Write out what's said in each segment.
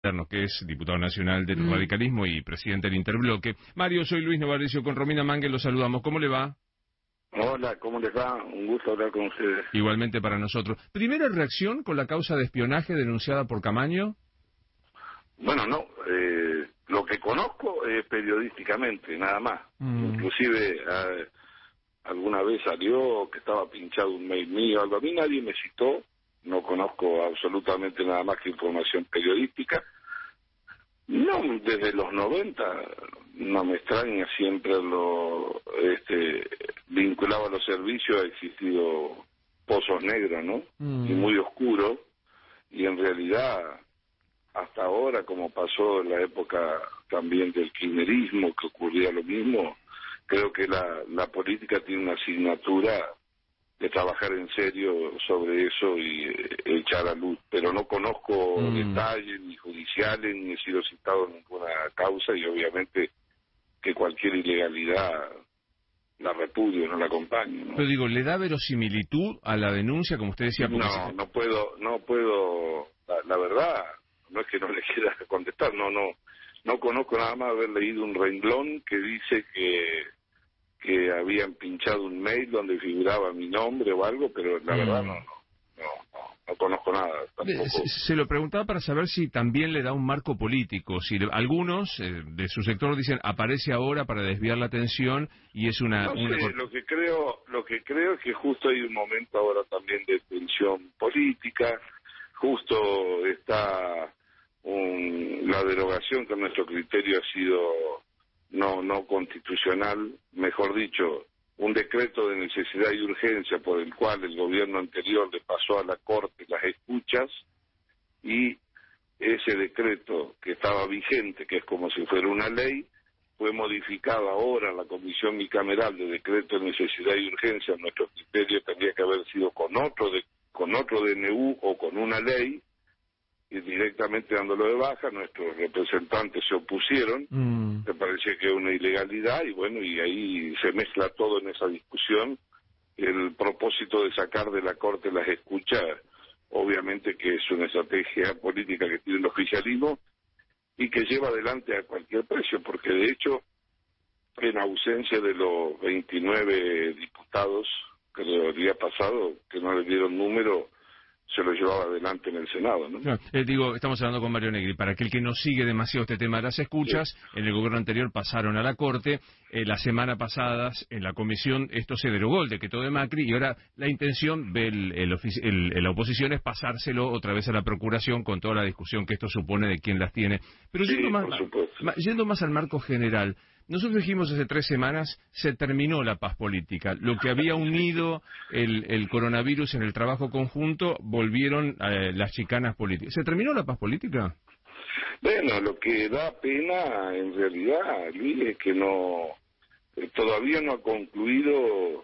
que es diputado nacional del radicalismo y presidente del Interbloque. Mario, soy Luis Novarecio, con Romina Mangue los saludamos. ¿Cómo le va? Hola, ¿cómo les va? Un gusto hablar con ustedes. Igualmente para nosotros. ¿Primera reacción con la causa de espionaje denunciada por Camaño? Bueno, no, lo que conozco es periodísticamente, nada más. Inclusive alguna vez salió que estaba pinchado un mail mío, algo. A mí nadie me citó, no conozco absolutamente nada más que información periodística. No, desde los 90 no me extraña, siempre vinculado a los servicios ha existido pozos negros, ¿no? Y muy oscuros, y en realidad hasta ahora, como pasó en la época también del kirchnerismo, que ocurría lo mismo, creo que la política tiene una asignatura de trabajar en serio sobre eso y echar a luz, pero no conozco detalles ni judiciales, ni he sido citado en ninguna causa, y obviamente que cualquier ilegalidad la repudio, no la acompaño, ¿no? Pero digo, ¿le da verosimilitud a la denuncia, como usted decía? No puedo, la verdad, no es que no le quiera contestar, no conozco nada más haber leído un renglón que dice que habían pinchado un mail donde figuraba mi nombre o algo, pero la verdad no conozco nada tampoco. Se lo preguntaba para saber si también le da un marco político, si algunos de su sector dicen aparece ahora para desviar la atención y es una... Lo que creo es que justo hay un momento ahora también de tensión política, justo está la derogación que a nuestro criterio ha sido no constitucional, mejor dicho, un decreto de necesidad y urgencia por el cual el gobierno anterior le pasó a la Corte las escuchas, y ese decreto que estaba vigente, que es como si fuera una ley, fue modificado ahora en la comisión bicameral de decreto de necesidad y urgencia. Nuestro criterio tendría que haber sido con otro DNU o con una ley, y directamente dándolo de baja. Nuestros representantes se opusieron, me parecía que era una ilegalidad, y bueno, y ahí se mezcla todo en esa discusión. El propósito de sacar de la Corte las escuchas, obviamente que es una estrategia política que tiene el oficialismo y que lleva adelante a cualquier precio, porque de hecho, en ausencia de los 29 diputados que el día pasado, que no le dieron número, se lo llevaba adelante en el Senado, ¿no? Claro, estamos hablando con Mario Negri. Para aquel que no sigue demasiado este tema de las escuchas, sí. En el gobierno anterior pasaron a la Corte, la semana pasada en la comisión esto se derogó, el decreto de Macri, y ahora la intención de la oposición es pasárselo otra vez a la Procuración, con toda la discusión que esto supone de quién las tiene. Pero sí, yendo más al marco general, nosotros dijimos hace 3 semanas, se terminó la paz política. Lo que había unido el coronavirus en el trabajo conjunto, volvieron las chicanas políticas. ¿Se terminó la paz política? Bueno, lo que da pena en realidad, Luis, es que todavía no ha concluido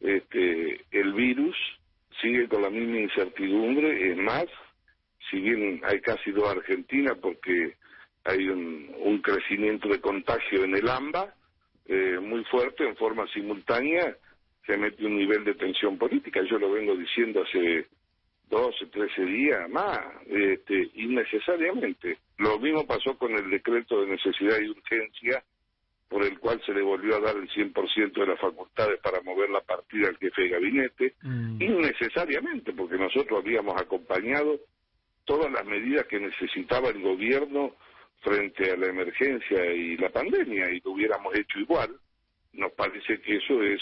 el virus, sigue con la misma incertidumbre. Es más, si bien hay casi 2 Argentinas, porque hay un crecimiento de contagio en el AMBA muy fuerte, en forma simultánea, se mete un nivel de tensión política. Yo lo vengo diciendo hace 12, 13 días más, innecesariamente. Lo mismo pasó con el decreto de necesidad y urgencia, por el cual se le volvió a dar el 100% de las facultades para mover la partida al jefe de gabinete, innecesariamente, porque nosotros habíamos acompañado todas las medidas que necesitaba el gobierno frente a la emergencia y la pandemia, y lo hubiéramos hecho igual. Nos parece que eso es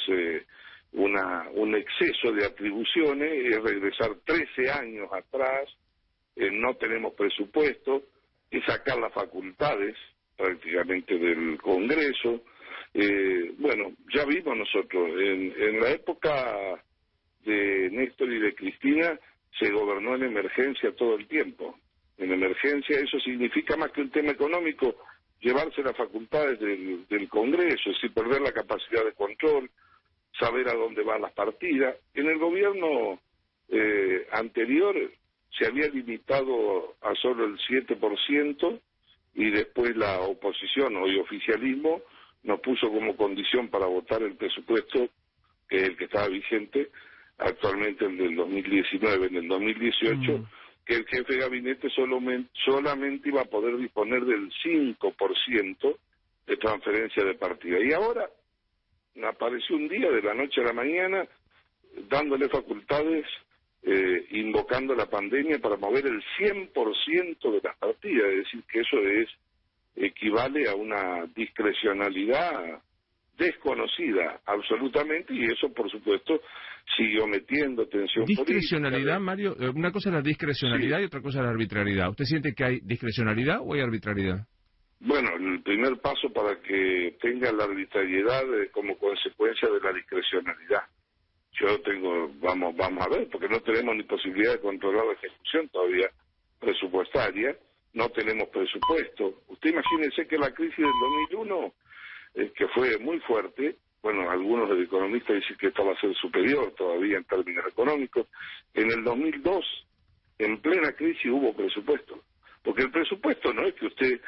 un exceso de atribuciones, es regresar 13 años atrás, no tenemos presupuesto, es sacar las facultades prácticamente del Congreso. Bueno, ya vimos nosotros, en la época de Néstor y de Cristina, se gobernó en emergencia todo el tiempo. En emergencia eso significa, más que un tema económico, llevarse las facultades del Congreso, es decir, perder la capacidad de control, saber a dónde van las partidas. En el gobierno anterior se había limitado a solo el 7%, y después la oposición, hoy oficialismo, nos puso como condición para votar el presupuesto, que es el que estaba vigente actualmente, el del 2019. En el 2018 que el jefe de gabinete solamente iba a poder disponer del 5% de transferencia de partida. Y ahora apareció un día, de la noche a la mañana, dándole facultades, invocando la pandemia para mover el 100% de las partidas, es decir, que eso equivale a una discrecionalidad desconocida absolutamente, y eso, por supuesto, siguió metiendo tensión política. Discrecionalidad, Mario, una cosa es la discrecionalidad, sí, y otra cosa es la arbitrariedad. ¿Usted siente que hay discrecionalidad o hay arbitrariedad? Bueno, el primer paso para que tenga la arbitrariedad como consecuencia de la discrecionalidad. Vamos a ver, porque no tenemos ni posibilidad de controlar la ejecución todavía presupuestaria, no tenemos presupuesto. Usted imagínese que la crisis del 2001, que fue muy fuerte, bueno, algunos economistas dicen que esta va a ser superior todavía en términos económicos. En el 2002, en plena crisis, hubo presupuesto. Porque el presupuesto no es que usted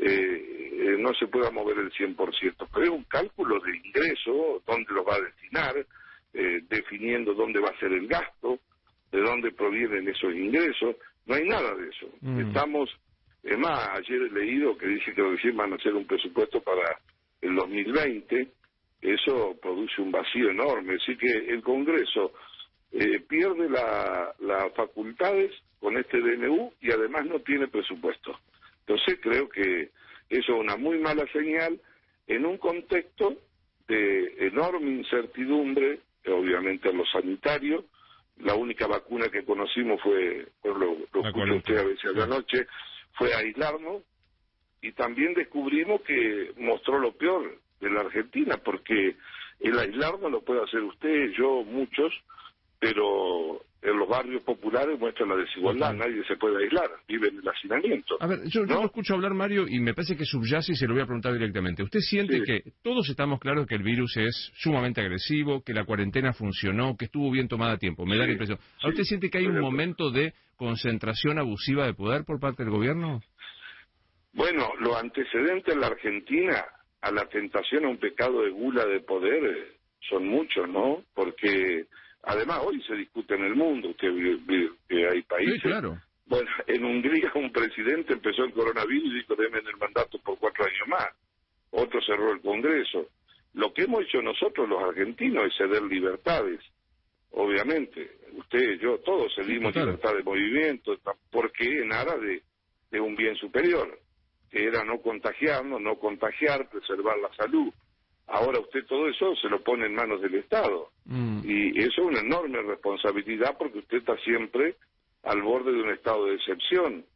no se pueda mover el 100%, pero es un cálculo de ingreso, dónde lo va a destinar, definiendo dónde va a ser el gasto, de dónde provienen esos ingresos. No hay nada de eso. Es más, ayer he leído que dice que recién van a hacer un presupuesto para el 2020, eso produce un vacío enorme, así que el Congreso pierde las facultades con este DNU y además no tiene presupuesto. Entonces creo que eso es una muy mala señal en un contexto de enorme incertidumbre, obviamente en lo sanitario. La única vacuna que conocimos fue, lo escucha usted a veces a la noche, fue aislarnos, y también descubrimos que mostró lo peor de la Argentina, porque el aislarnos lo puede hacer usted, yo, muchos, pero en los barrios populares muestra la desigualdad, nadie se puede aislar, vive en el hacinamiento. A ver, yo lo escucho hablar, Mario, y me parece que subyace, y se lo voy a preguntar directamente. ¿Usted siente que todos estamos claros que el virus es sumamente agresivo, que la cuarentena funcionó, que estuvo bien tomada a tiempo? Me da la impresión. ¿A usted siente que hay un momento de concentración abusiva de poder por parte del gobierno? Bueno, los antecedentes en la Argentina a la tentación a un pecado de gula de poder son muchos, ¿no? Porque además hoy se discute en el mundo, usted ve que hay países. Sí, claro. Bueno, en Hungría un presidente empezó el coronavirus y dijo, denme el mandato por 4 años más. Otro cerró el Congreso. Lo que hemos hecho nosotros los argentinos es ceder libertades. Obviamente, usted, yo, todos cedimos libertad de movimiento, porque en aras de un bien superior, que era no contagiarnos, no contagiar, preservar la salud. Ahora usted todo eso se lo pone en manos del Estado. Y eso es una enorme responsabilidad, porque usted está siempre al borde de un estado de excepción.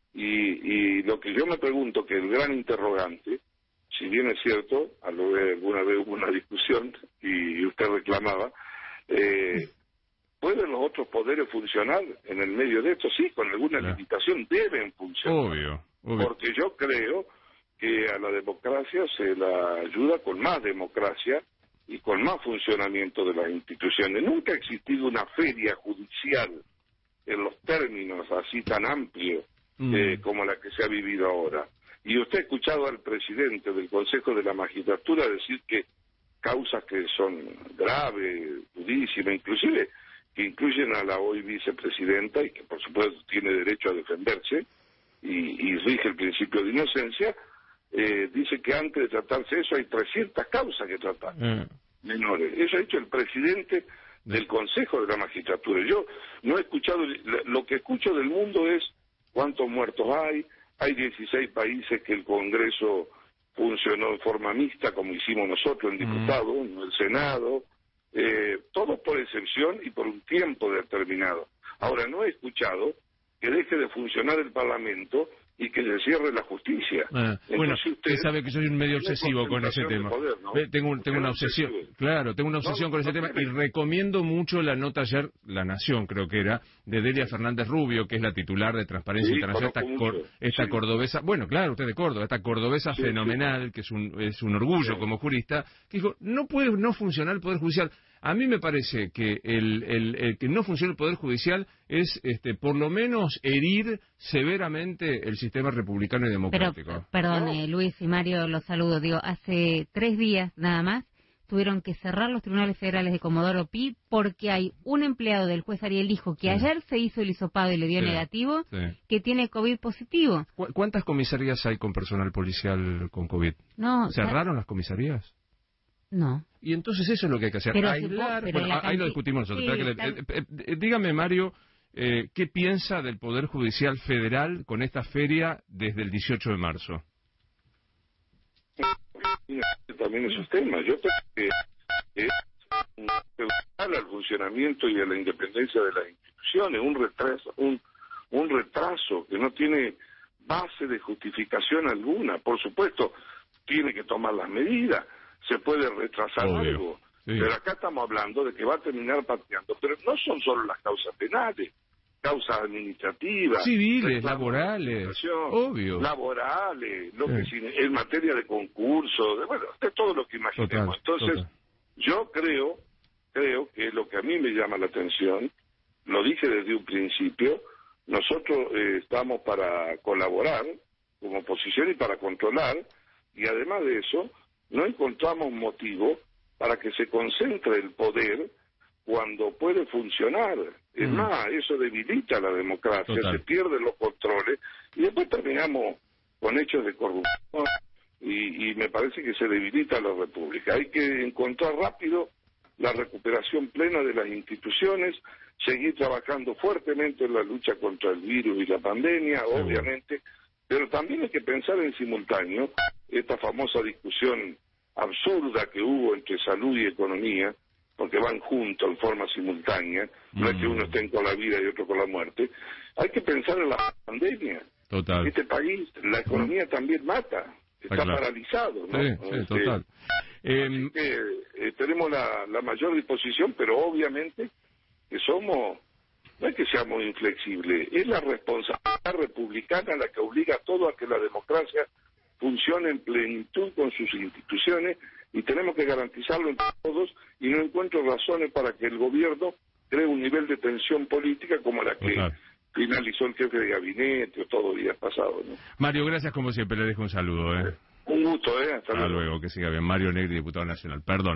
Y lo que yo me pregunto, que el gran interrogante, si bien es cierto, alguna vez hubo una discusión y usted reclamaba, ¿pueden los otros poderes funcionar en el medio de esto? Sí, con alguna limitación deben funcionar. Obvio. Porque yo creo que a la democracia se la ayuda con más democracia y con más funcionamiento de las instituciones. Nunca ha existido una feria judicial en los términos así tan amplios como la que se ha vivido ahora. Y usted ha escuchado al presidente del Consejo de la Magistratura decir que causas que son graves, durísimas, inclusive que incluyen a la hoy vicepresidenta, y que por supuesto tiene derecho a defenderse, y rige el principio de inocencia, dice que antes de tratarse eso hay 300 causas que tratar, menores. Eso ha hecho el presidente del Consejo de la Magistratura. Yo no he escuchado, lo que escucho del mundo es cuántos muertos hay 16 países que el Congreso funcionó en forma mixta, como hicimos nosotros en diputados, en el Senado, todos por excepción y por un tiempo determinado. Ahora, no he escuchado que deje de funcionar el Parlamento y que se cierre la justicia. Bueno, usted sabe que soy un medio obsesivo con ese tema. Poder, ¿no? Tengo una obsesión, tengo una obsesión con ese tema, y recomiendo mucho la nota ayer, La Nación creo que era, de Delia Fernández Rubio, que es la titular de Transparencia Internacional, esta cordobesa, bueno, claro, usted de Córdoba, esta cordobesa fenomenal, que es un orgullo como jurista, que dijo, no puede no funcionar el Poder Judicial. A mí me parece que el que no funcione el Poder Judicial es, por lo menos, herir severamente el sistema republicano y democrático. Pero, perdón, Luis y Mario, los saludo. Digo, hace 3 días nada más tuvieron que cerrar los tribunales federales de Comodoro Pi porque hay un empleado del juez Ariel Lijo que ayer se hizo el hisopado y le dio negativo, que tiene COVID positivo. ¿Cuántas comisarías hay con personal policial con COVID? No, ¿Cerraron las comisarías? No. Y entonces eso es lo que hay que hacer, pero aislar... ahí lo discutimos nosotros. Dígame, Mario, ¿qué piensa del Poder Judicial Federal con esta feria desde el 18 de marzo? También esos temas. Yo creo que es al funcionamiento y a la independencia de las instituciones, un retraso que no tiene base de justificación alguna. Por supuesto, tiene que tomar las medidas, se puede retrasar algo, pero acá estamos hablando de que va a terminar pateando, pero no son solo las causas penales, causas administrativas, civiles, laborales, obvio, laborales, lo que en materia de concursos, de todo lo que imaginemos. Entonces, yo creo que lo que a mí me llama la atención, lo dije desde un principio, nosotros estamos para colaborar como oposición y para controlar, y además de eso, no encontramos motivo para que se concentre el poder cuando puede funcionar. Es más, eso debilita la democracia, se pierden los controles y después terminamos con hechos de corrupción y me parece que se debilita la república. Hay que encontrar rápido la recuperación plena de las instituciones, seguir trabajando fuertemente en la lucha contra el virus y la pandemia, obviamente, pero también hay que pensar en simultáneo esta famosa discusión absurda que hubo entre salud y economía, porque van juntos en forma simultánea, no es que uno esté con la vida y otro con la muerte. Hay que pensar en la pandemia. Este país, la economía también mata, está paralizado, ¿no? Sí, total. Tenemos la mayor disposición, pero obviamente que no es que seamos inflexibles, es la responsabilidad republicana la que obliga a todo a que la democracia funcione en plenitud con sus instituciones y tenemos que garantizarlo entre todos y no encuentro razones para que el gobierno cree un nivel de tensión política como la que finalizó el jefe de gabinete o todo días pasados, ¿no? Mario, gracias como siempre, le dejo un saludo. Un gusto, hasta luego, que siga bien. Mario Negri, diputado nacional. Perdón.